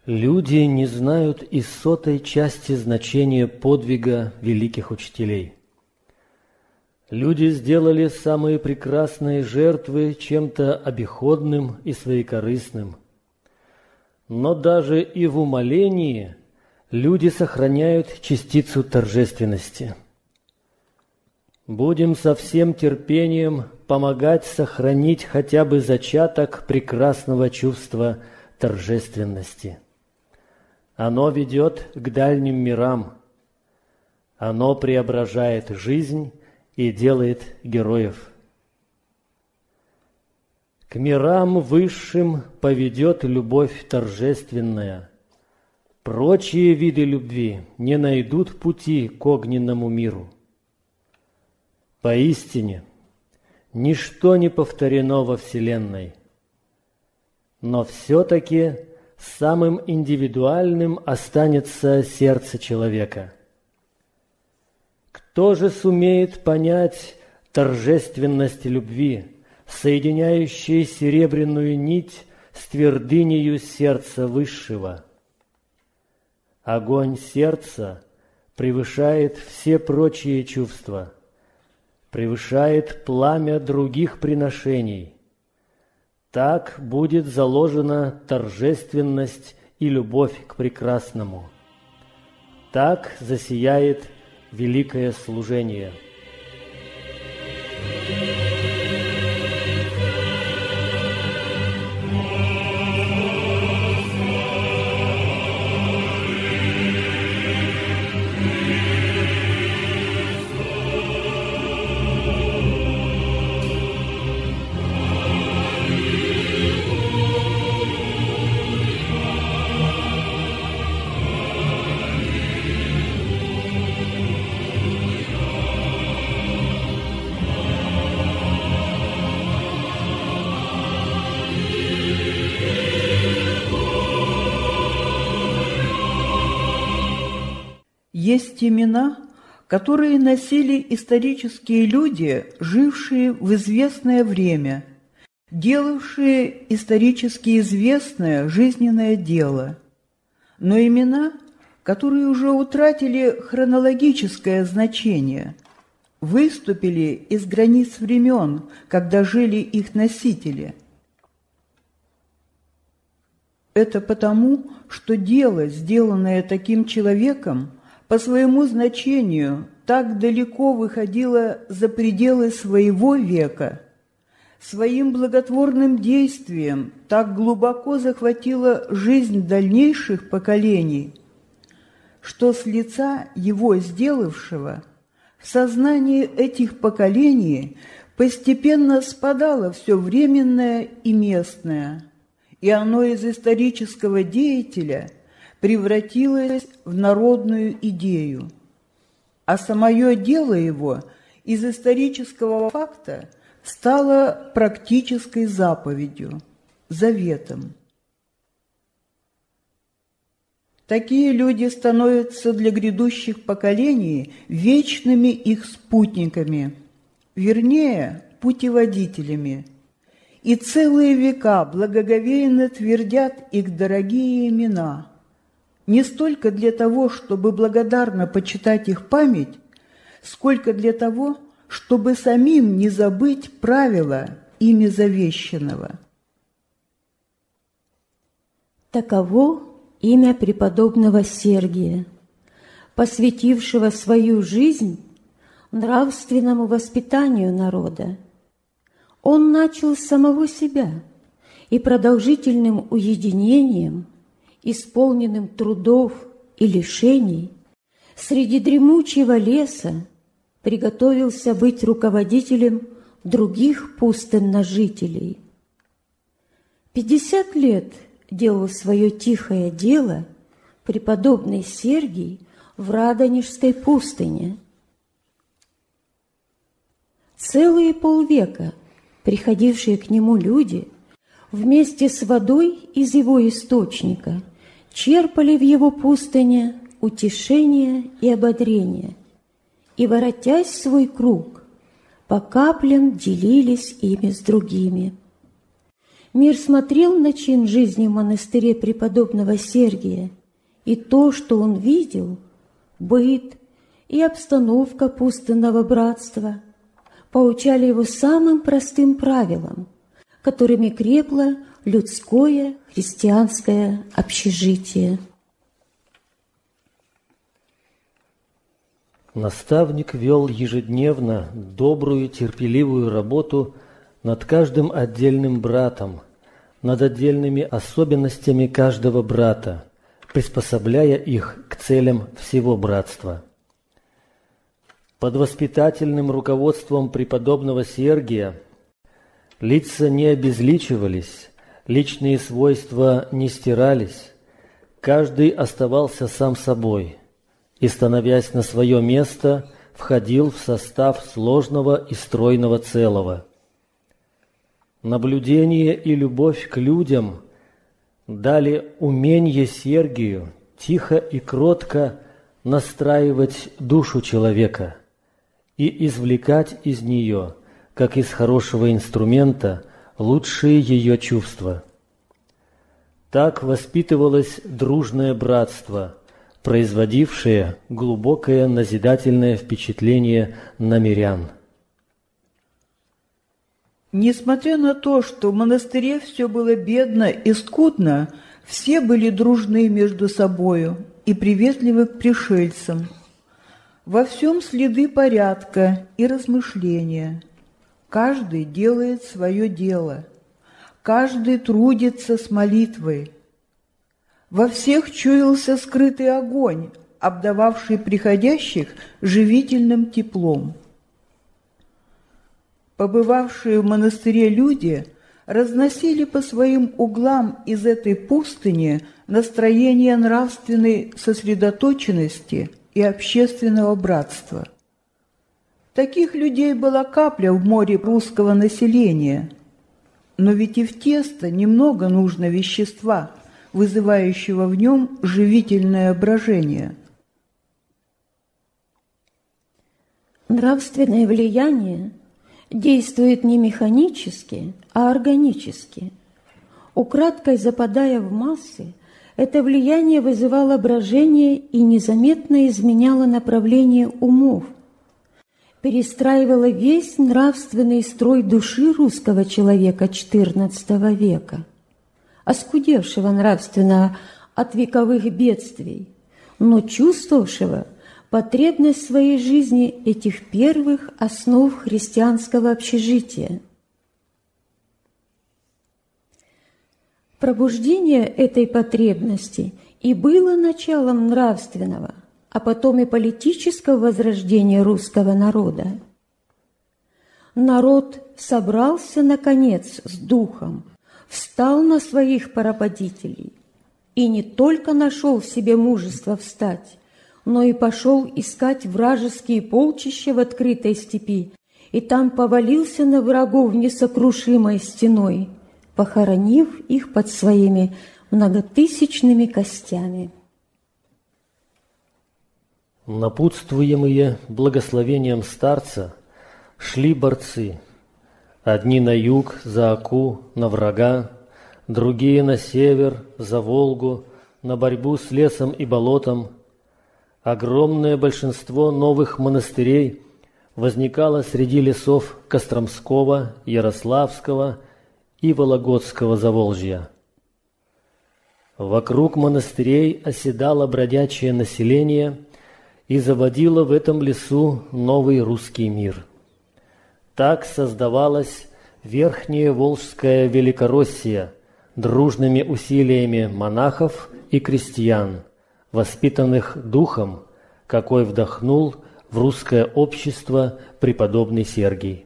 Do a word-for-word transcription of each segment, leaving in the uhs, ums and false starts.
Люди не знают и сотой части значения подвига великих учителей. Люди сделали самые прекрасные жертвы чем-то обиходным и своекорыстным. Но даже и в умолении люди сохраняют частицу торжественности. Будем со всем терпением помогать сохранить хотя бы зачаток прекрасного чувства торжественности. Оно ведет к дальним мирам. Оно преображает жизнь и делает героев. К мирам высшим поведет любовь торжественная. Прочие виды любви не найдут пути к огненному миру. Поистине, ничто не повторено во Вселенной, но все-таки самым индивидуальным останется сердце человека. Кто же сумеет понять торжественность любви, соединяющей серебряную нить с твердынею сердца Высшего? Огонь сердца превышает все прочие чувства, превышает пламя других приношений. Так будет заложена торжественность и любовь к прекрасному. Так засияет великое служение. Есть имена, которые носили исторические люди, жившие в известное время, делавшие исторически известное жизненное дело, но имена, которые уже утратили хронологическое значение, выступили из границ времен, когда жили их носители. Это потому, что дело, сделанное таким человеком, по своему значению так далеко выходило за пределы своего века, своим благотворным действием так глубоко захватило жизнь дальнейших поколений, что с лица его сделавшего в сознании этих поколений постепенно спадало все временное и местное, и оно из исторического деятеля превратилось в народную идею, а самое дело его из исторического факта стало практической заповедью, заветом. Такие люди становятся для грядущих поколений вечными их спутниками, вернее, путеводителями, и целые века благоговейно твердят их дорогие имена, не столько для того, чтобы благодарно почитать их память, сколько для того, чтобы самим не забыть правила ими завещанного. Таково имя преподобного Сергия, посвятившего свою жизнь нравственному воспитанию народа. Он начал с самого себя и продолжительным уединением, исполненным трудов и лишений, среди дремучего леса приготовился быть руководителем других пустынножителей. Пятьдесят лет делал свое тихое дело преподобный Сергий в Радонежской пустыне. Целые полвека приходившие к нему люди вместе с водой из его источника черпали в его пустыне утешение и ободрение, и, воротясь в свой круг, по каплям делились ими с другими. Мир смотрел на чин жизни в монастыре преподобного Сергия, и то, что он видел, быт и обстановка пустынного братства, поучали его самым простым правилам, которыми крепло людское христианское общежитие. Наставник вел ежедневно добрую, терпеливую работу над каждым отдельным братом, над отдельными особенностями каждого брата, приспособляя их к целям всего братства. Под воспитательным руководством преподобного Сергия лица не обезличивались, личные свойства не стирались, каждый оставался сам собой и, становясь на свое место, входил в состав сложного и стройного целого. Наблюдение и любовь к людям дали умение Сергию тихо и кротко настраивать душу человека и извлекать из нее, как из хорошего инструмента, лучшие ее чувства. Так воспитывалось дружное братство, производившее глубокое назидательное впечатление на мирян. Несмотря на то, что в монастыре все было бедно и скудно, все были дружны между собою и приветливы к пришельцам. Во всем следы порядка и размышления. Каждый делает свое дело, каждый трудится с молитвой. Во всех чуялся скрытый огонь, обдававший приходящих живительным теплом. Побывавшие в монастыре люди разносили по своим углам из этой пустыни настроение нравственной сосредоточенности и общественного братства. Таких людей была капля в море русского населения, но ведь и в тесто немного нужно вещества, вызывающего в нем живительное брожение. Нравственное влияние действует не механически, а органически. Украдкой западая в массы, это влияние вызывало брожение и незаметно изменяло направление умов, перестраивало весь нравственный строй души русского человека четырнадцатого века, оскудевшего нравственно от вековых бедствий, но чувствовавшего потребность своей жизни этих первых основ христианского общежития. Пробуждение этой потребности и было началом нравственного, а потом и политического возрождения русского народа. Народ собрался, наконец, с духом, встал на своих поработителей и не только нашел в себе мужество встать, но и пошел искать вражеские полчища в открытой степи, и там повалился на врагов несокрушимой стеной, похоронив их под своими многотысячными костями. Напутствуемые благословением старца шли борцы, одни на юг, за Оку, на врага, другие на север, за Волгу, на борьбу с лесом и болотом. Огромное большинство новых монастырей возникало среди лесов Костромского, Ярославского и Вологодского Заволжья. Вокруг монастырей оседало бродячее население и заводило в этом лесу новый русский мир. Так создавалась Верхняя Волжская Великороссия дружными усилиями монахов и крестьян, воспитанных духом, какой вдохнул в русское общество преподобный Сергий.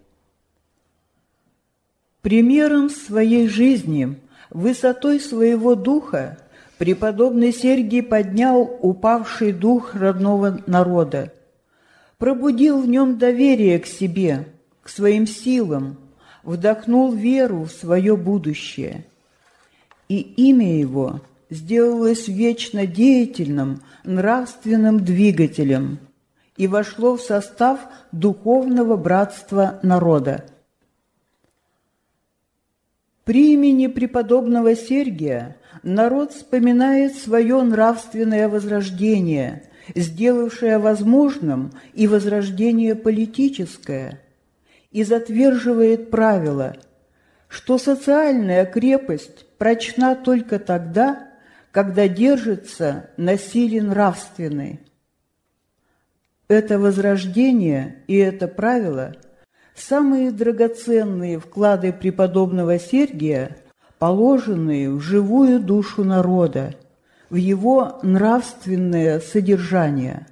Примером своей жизни, высотой своего духа, преподобный Сергий поднял упавший дух родного народа, пробудил в нем доверие к себе, к своим силам, вдохнул веру в свое будущее. И имя его сделалось вечно деятельным, нравственным двигателем и вошло в состав духовного братства народа. При имени преподобного Сергия народ вспоминает свое нравственное возрождение, сделавшее возможным и возрождение политическое, и затверживает правило, что социальная крепость прочна только тогда, когда держится на силе нравственной. Это возрождение и это правило – самые драгоценные вклады преподобного Сергия, положенные в живую душу народа, в его нравственное содержание.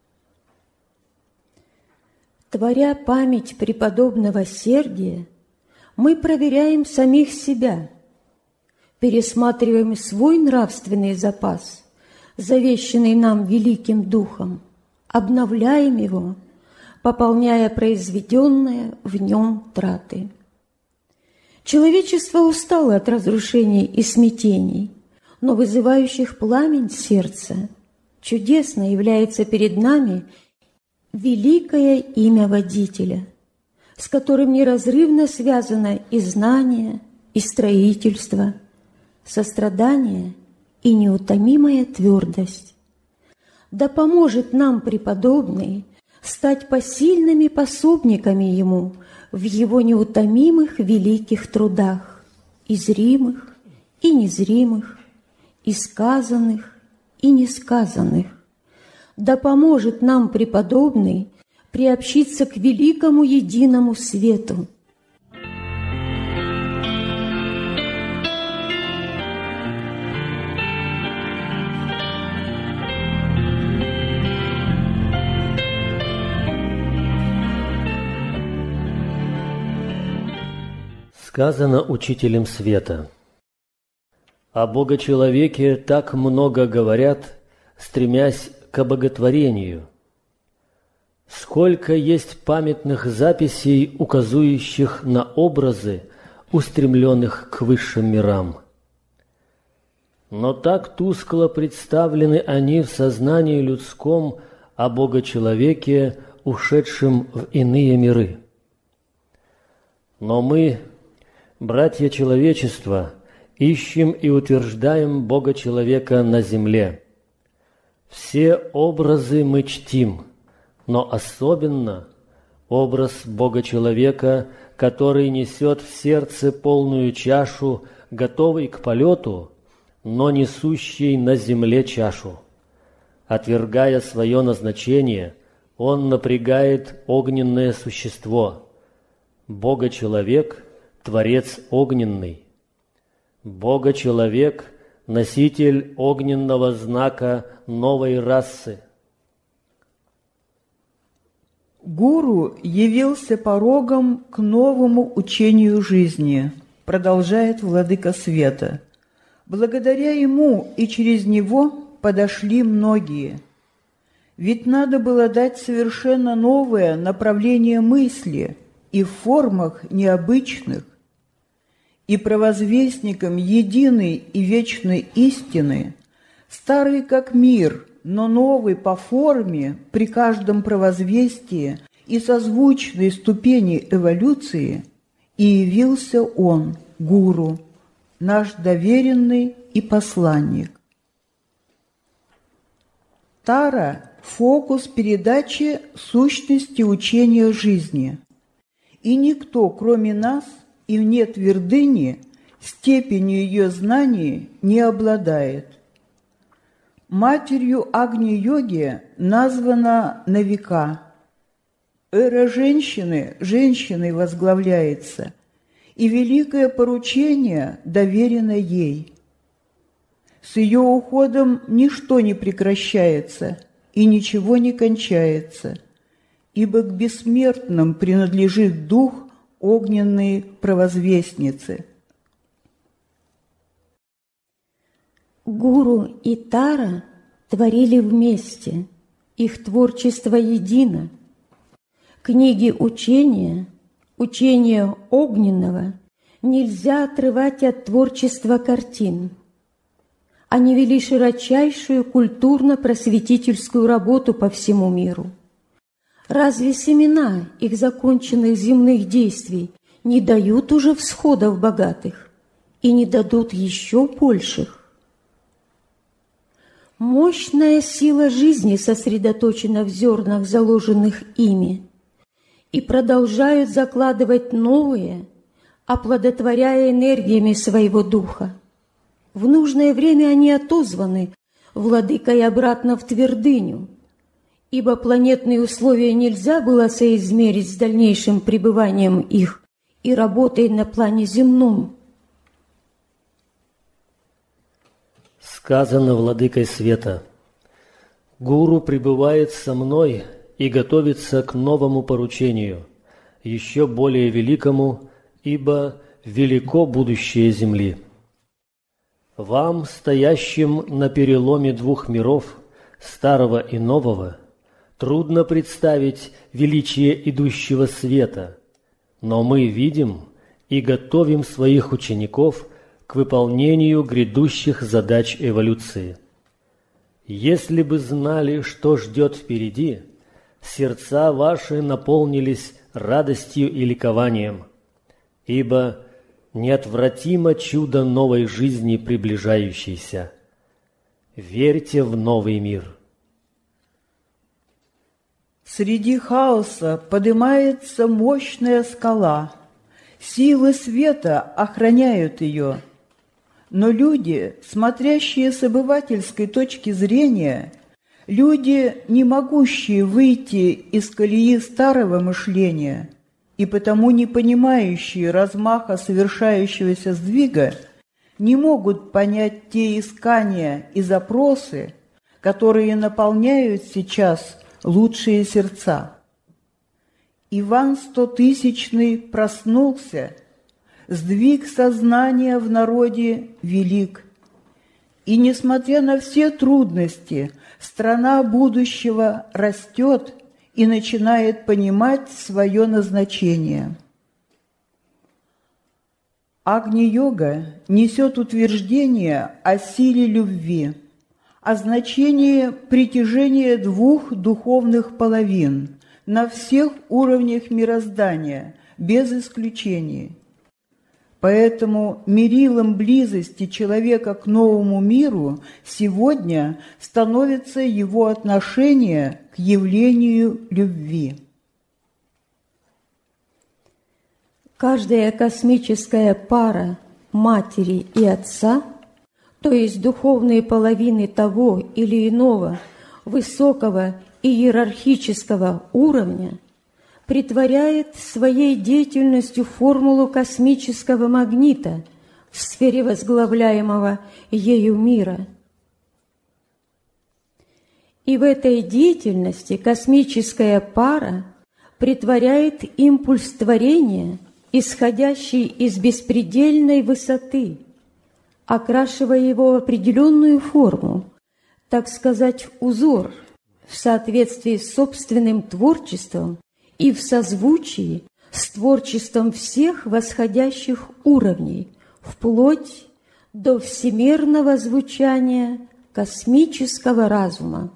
Творя память преподобного Сергия, мы проверяем самих себя, пересматриваем свой нравственный запас, завещанный нам Великим Духом, обновляем его, пополняя произведенные в нем траты. Человечество устало от разрушений и смятений, но вызывающих пламень сердца чудесно является перед нами великое имя Водителя, с которым неразрывно связано и знание, и строительство, сострадание и неутомимая твердость. Да поможет нам преподобный стать посильными пособниками ему в его неутомимых великих трудах, и зримых, и незримых, и сказанных, и несказанных. Да поможет нам преподобный приобщиться к великому единому свету. Сказано учителем света: «О Богочеловеке так много говорят, стремясь к обоготворению. Сколько есть памятных записей, указующих на образы, устремленных к высшим мирам. Но так тускло представлены они в сознании людском о Богочеловеке, ушедшем в иные миры. Но мы, братья человечества, ищем и утверждаем Бога-человека на земле. Все образы мы чтим, но особенно образ Бога-человека, который несет в сердце полную чашу, готовый к полету, но несущий на земле чашу. Отвергая свое назначение, он напрягает огненное существо. Бога-человек – Творец огненный. Бога-человек – носитель огненного знака новой расы. Гуру явился порогом к новому учению жизни, продолжает Владыка Света. Благодаря ему и через него подошли многие. Ведь надо было дать совершенно новое направление мысли и в формах необычных, и провозвестникам единой и вечной истины, старый как мир, но новый по форме при каждом провозвестии и созвучной ступени эволюции, и явился он, гуру, наш доверенный и посланник. Тара – фокус передачи сущности учения жизни, и никто, кроме нас, и вне твердыни, степенью ее знаний не обладает. Матерью Агни-йоги названа Навика. Эра женщины женщиной возглавляется, и великое поручение доверено ей. С ее уходом ничто не прекращается и ничего не кончается, ибо к бессмертным принадлежит дух огненной провозвестницы. Гуру и Тара творили вместе, их творчество едино. Книги учения, учения огненного нельзя отрывать от творчества картин. Они вели широчайшую культурно-просветительскую работу по всему миру. Разве семена их законченных земных действий не дают уже всходов богатых? и не дадут еще больших. Мощная сила жизни сосредоточена в зернах, заложенных ими, и продолжают закладывать новые, оплодотворяя энергиями своего духа. В нужное время они отозваны владыкой обратно в твердыню, ибо планетные условия нельзя было соизмерить с дальнейшим пребыванием их и работой на плане земном. Сказано владыкой света: «Гуру пребывает со мной и готовится к новому поручению, еще более великому, ибо велико будущее земли. Вам, стоящим на переломе двух миров, старого и нового, трудно представить величие идущего света, но мы видим и готовим своих учеников к выполнению грядущих задач эволюции. Если бы знали, что ждет впереди, сердца ваши наполнились радостью и ликованием, ибо неотвратимо чудо новой жизни приближающейся. Верьте в новый мир». Среди хаоса поднимается мощная скала. Силы света охраняют ее. Но люди, смотрящие с обывательской точки зрения, люди, не могущие выйти из колеи старого мышления и потому не понимающие размаха совершающегося сдвига, не могут понять те искания и запросы, которые наполняют сейчас лучшие сердца. Иван Стотысячный проснулся, сдвиг сознания в народе велик. И, несмотря на все трудности, страна будущего растет и начинает понимать свое назначение. Агни-йога несет утверждение о силе любви, о значении притяжения двух духовных половин на всех уровнях мироздания, без исключений. Поэтому мерилом близости человека к новому миру сегодня становится его отношение к явлению любви. Каждая космическая пара матери и отца, то есть духовные половины того или иного высокого иерархического уровня, претворяет своей деятельностью формулу космического магнита в сфере возглавляемого ею мира. И в этой деятельности космическая пара претворяет импульс творения, исходящий из беспредельной высоты, окрашивая его в определенную форму, так сказать, узор, в соответствии с собственным творчеством и в созвучии с творчеством всех восходящих уровней, вплоть до всемирного звучания космического разума.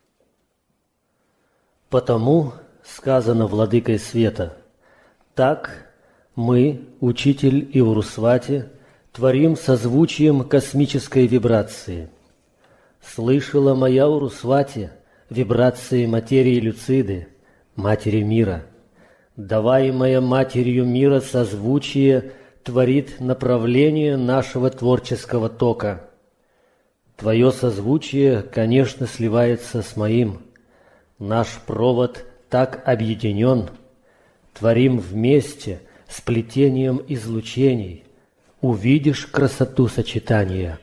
Потому, сказано владыкой света, так мы, учитель и Урусвати, творим созвучием космической вибрации. Слышала моя Урусвати вибрации материи Люциды, матери мира. Даваемое матерью мира созвучие творит направление нашего творческого тока. Твое созвучие, конечно, сливается с моим. Наш провод так объединен. Творим вместе сплетением излучений. Увидишь красоту сочетания.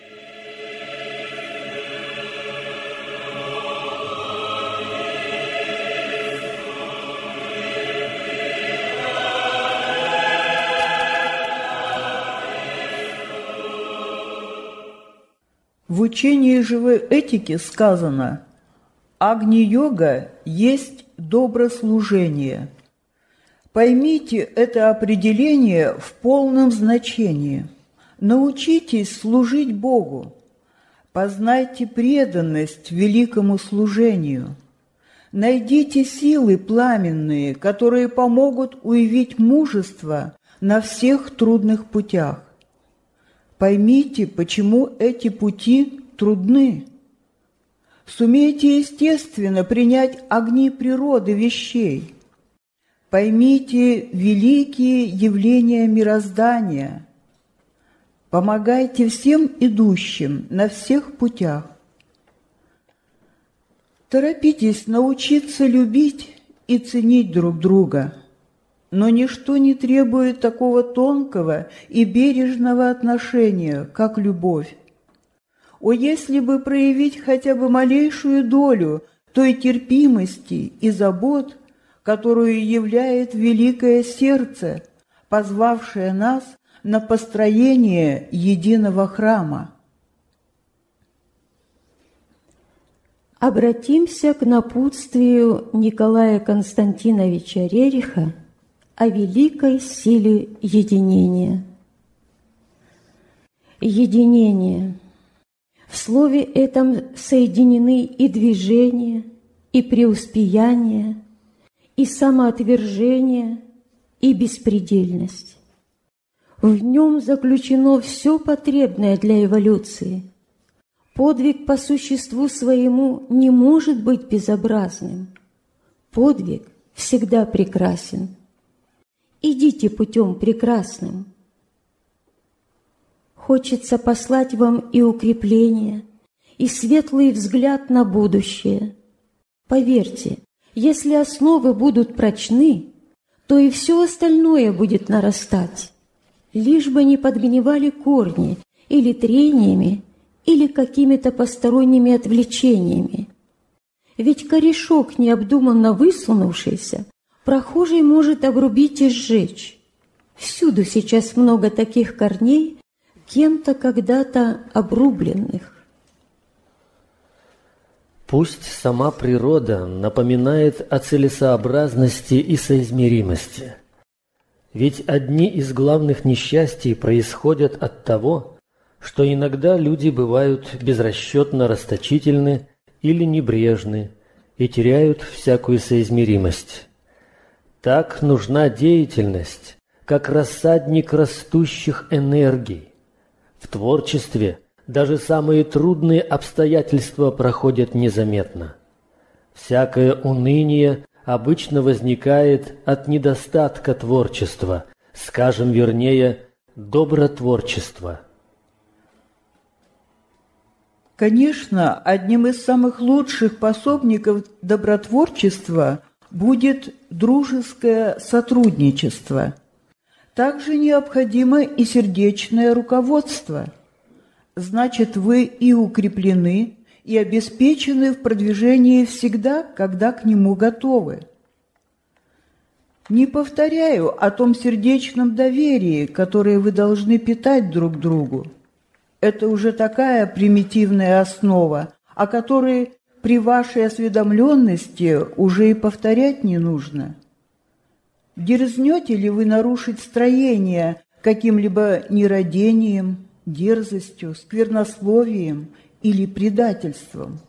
В учении живой этики сказано: «Агни-йога есть доброслужение». Поймите это определение в полном значении. Научитесь служить Богу. Познайте преданность великому служению. Найдите силы пламенные, которые помогут уявить мужество на всех трудных путях. Поймите, почему эти пути трудны. Сумейте естественно принять огни природы вещей. Поймите великие явления мироздания. Помогайте всем идущим на всех путях. Торопитесь научиться любить и ценить друг друга, но ничто не требует такого тонкого и бережного отношения, как любовь. О, если бы проявить хотя бы малейшую долю той терпимости и забот, которую являет великое сердце, позвавшее нас на построение единого храма. Обратимся к напутствию Николая Константиновича Рериха о великой силе единения. Единение. В слове этом соединены и движение, и преуспеяние, и самоотвержение, и беспредельность. В нем заключено все потребное для эволюции. Подвиг по существу своему не может быть безобразным. Подвиг всегда прекрасен. Идите путем прекрасным. Хочется послать вам и укрепление, и светлый взгляд на будущее. Поверьте, если основы будут прочны, то и все остальное будет нарастать, лишь бы не подгнивали корни или трениями, или какими-то посторонними отвлечениями. Ведь корешок, необдуманно высунувшийся, прохожий может обрубить и сжечь. Всюду сейчас много таких корней, кем-то когда-то обрубленных. Пусть сама природа напоминает о целесообразности и соизмеримости. Ведь одни из главных несчастий происходят от того, что иногда люди бывают безрасчетно расточительны или небрежны и теряют всякую соизмеримость. Так нужна деятельность, как рассадник растущих энергий. В творчестве даже самые трудные обстоятельства проходят незаметно. Всякое уныние обычно возникает от недостатка творчества, скажем вернее, добротворчества. Конечно, одним из самых лучших пособников добротворчества будет дружеское сотрудничество. Также необходимо и сердечное руководство. Значит, вы и укреплены, и обеспечены в продвижении всегда, когда к нему готовы. Не повторяю о том сердечном доверии, которое вы должны питать друг другу. Это уже такая примитивная основа, о которой при вашей осведомленности уже и повторять не нужно. Дерзнете ли вы нарушить строение каким-либо нерадением, дерзостью, сквернословием или предательством?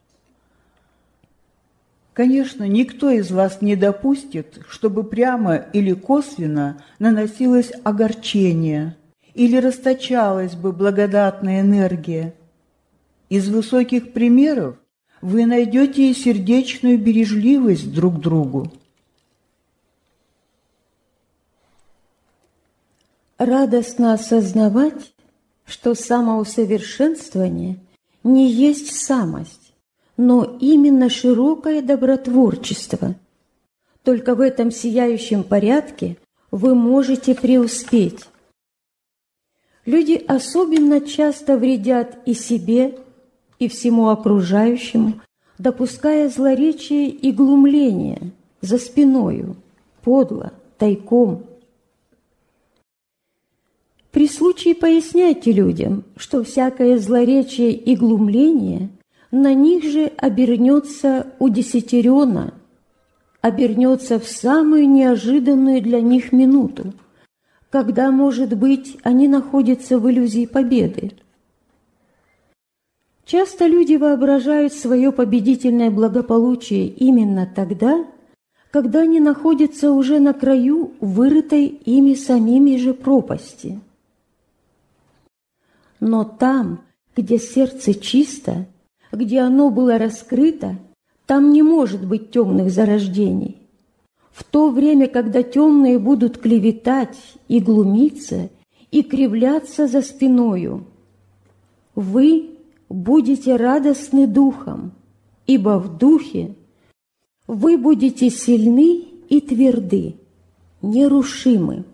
Конечно, никто из вас не допустит, чтобы прямо или косвенно наносилось огорчение или расточалась бы благодатная энергия. Из высоких примеров вы найдете и сердечную бережливость друг к другу. Радостно осознавать, что самоусовершенствование не есть самость, но именно широкое добротворчество. Только в этом сияющем порядке вы можете преуспеть. Люди особенно часто вредят и себе, и всему окружающему, допуская злоречие и глумление за спиною, подло, тайком. При случае поясняйте людям, что всякое злоречие и глумление на них же обернется удесятеренно, обернется в самую неожиданную для них минуту, когда, может быть, они находятся в иллюзии победы. Часто люди воображают свое победительное благополучие именно тогда, когда они находятся уже на краю вырытой ими самими же пропасти. Но там, где сердце чисто, где оно было раскрыто, там не может быть темных зарождений. В то время, когда темные будут клеветать и глумиться, и кривляться за спиною, вы будете радостны духом, ибо в духе вы будете сильны и тверды, нерушимы.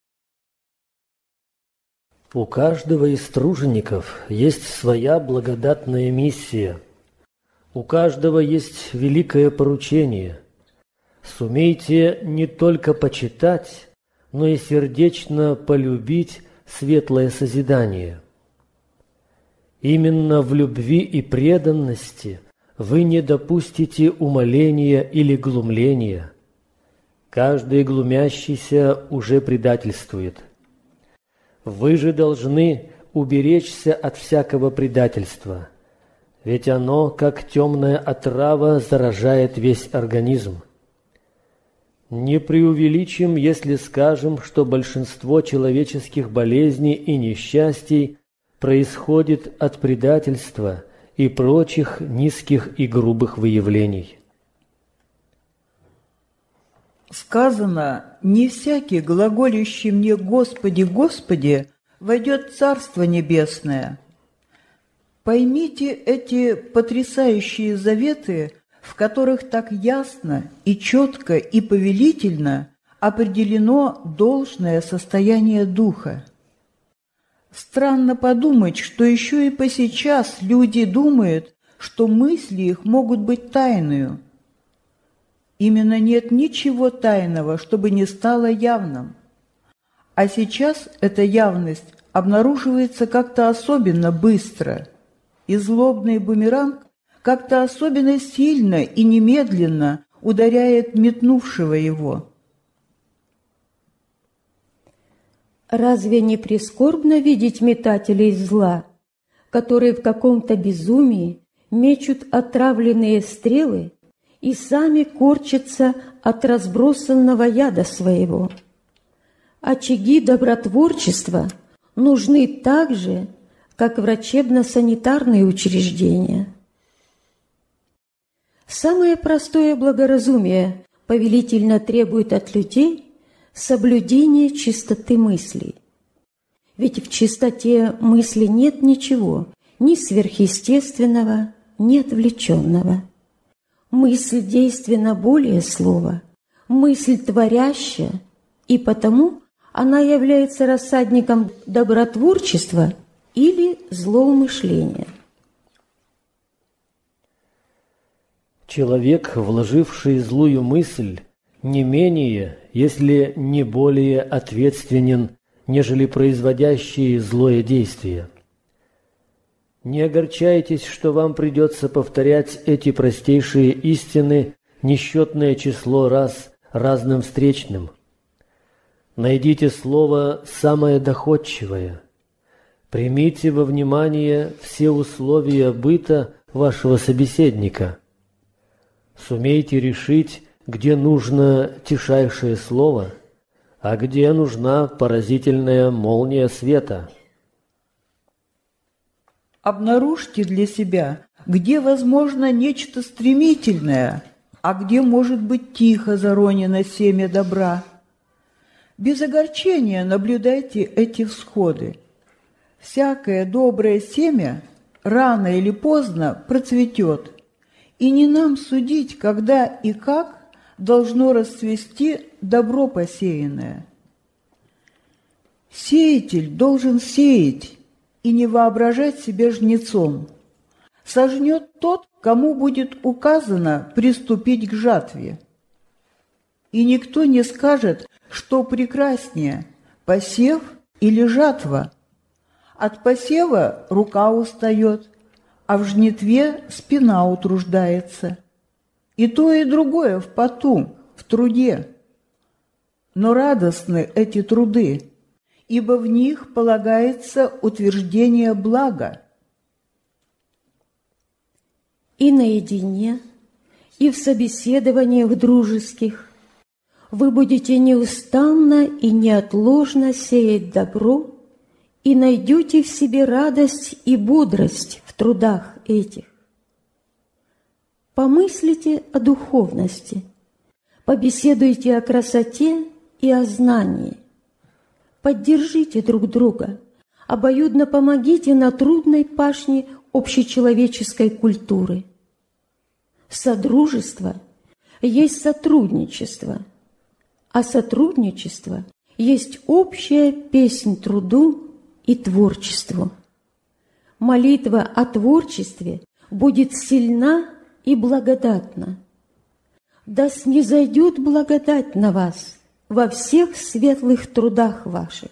У каждого из тружеников есть своя благодатная миссия. У каждого есть великое поручение. Сумейте не только почитать, но и сердечно полюбить светлое созидание. Именно в любви и преданности вы не допустите умоления или глумления. Каждый глумящийся уже предательствует. Вы же должны уберечься от всякого предательства, ведь оно, как темная отрава, заражает весь организм. Не преувеличим, если скажем, что большинство человеческих болезней и несчастий происходит от предательства и прочих низких и грубых выявлений. Сказано: «Не всякий, глаголющий мне Господи, Господи, войдет в Царство Небесное». Поймите эти потрясающие заветы, в которых так ясно и четко и повелительно определено должное состояние духа. Странно подумать, что еще и посейчас люди думают, что мысли их могут быть тайною. Именно нет ничего тайного, чтобы не стало явным. А сейчас эта явность обнаруживается как-то особенно быстро, и злобный бумеранг как-то особенно сильно и немедленно ударяет метнувшего его. Разве не прискорбно видеть метателей зла, которые в каком-то безумии мечут отравленные стрелы и сами корчатся от разбросанного яда своего? Очаги добротворчества нужны так же, как врачебно-санитарные учреждения. Самое простое благоразумие повелительно требует от людей соблюдения чистоты мыслей. Ведь в чистоте мысли нет ничего, ни сверхъестественного, ни отвлеченного. Мысль действенна более слова, мысль творящая, и потому она является рассадником добротворчества или злоумышления. Человек, вложивший злую мысль, не менее, если не более ответственен, нежели производящий злое действие. Не огорчайтесь, что вам придется повторять эти простейшие истины несчетное число раз разным встречным. Найдите слово самое доходчивое. Примите во внимание все условия быта вашего собеседника. Сумейте решить, где нужно тишайшее слово, а где нужна поразительная молния света. Обнаружьте для себя, где возможно нечто стремительное, а где может быть тихо заронено семя добра. Без огорчения наблюдайте эти всходы. Всякое доброе семя рано или поздно процветет, и не нам судить, когда и как должно расцвести добро посеянное. Сеятель должен сеять и не воображать себя жнецом. Сожнет тот, кому будет указано приступить к жатве. И никто не скажет, что прекраснее – посев или жатва. От посева рука устает, а в жнитве спина утруждается. И то, и другое в поту, в труде. Но радостны эти труды, ибо в них полагается утверждение блага. И наедине, и в собеседованиях дружеских вы будете неустанно и неотложно сеять добро и найдете в себе радость и бодрость в трудах этих. Помыслите о духовности, побеседуйте о красоте и о знании. Поддержите друг друга, обоюдно помогите на трудной пашне общечеловеческой культуры. Содружество есть сотрудничество, а сотрудничество есть общая песнь труду и творчеству. Молитва о творчестве будет сильна и благодатна. Да снизойдет благодать на вас во всех светлых трудах ваших.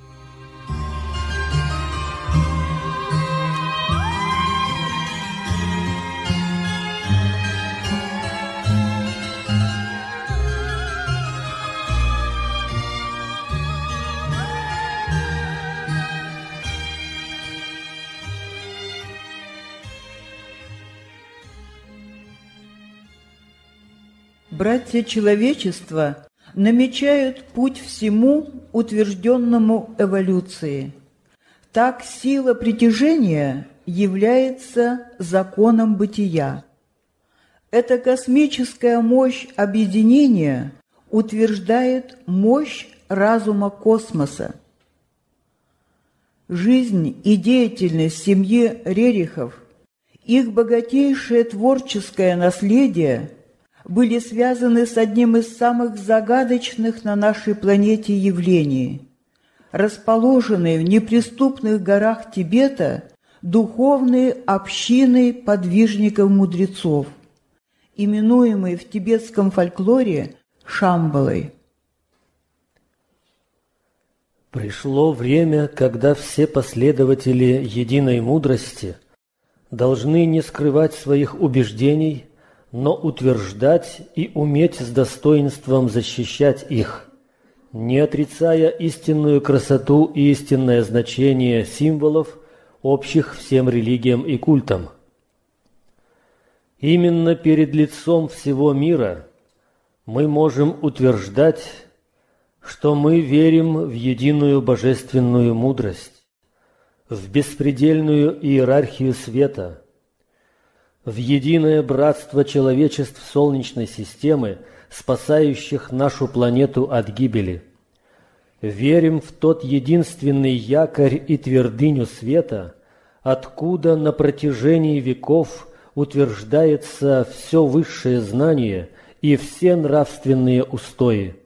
Братья человечества намечают путь всему утвержденному эволюции. Так сила притяжения является законом бытия. Эта космическая мощь объединения утверждает мощь разума космоса. Жизнь и деятельность семьи Рерихов, их богатейшее творческое наследие были связаны с одним из самых загадочных на нашей планете явлений. Расположенные в неприступных горах Тибета духовные общины подвижников-мудрецов, именуемые в тибетском фольклоре Шамбалой. Пришло время, когда все последователи единой мудрости должны не скрывать своих убеждений, но утверждать и уметь с достоинством защищать их, не отрицая истинную красоту и истинное значение символов, общих всем религиям и культам. Именно перед лицом всего мира мы можем утверждать, что мы верим в единую божественную мудрость, в беспредельную иерархию света, в единое братство человечеств Солнечной системы, спасающих нашу планету от гибели. Верим в тот единственный якорь и твердыню света, откуда на протяжении веков утверждается все высшее знание и все нравственные устои.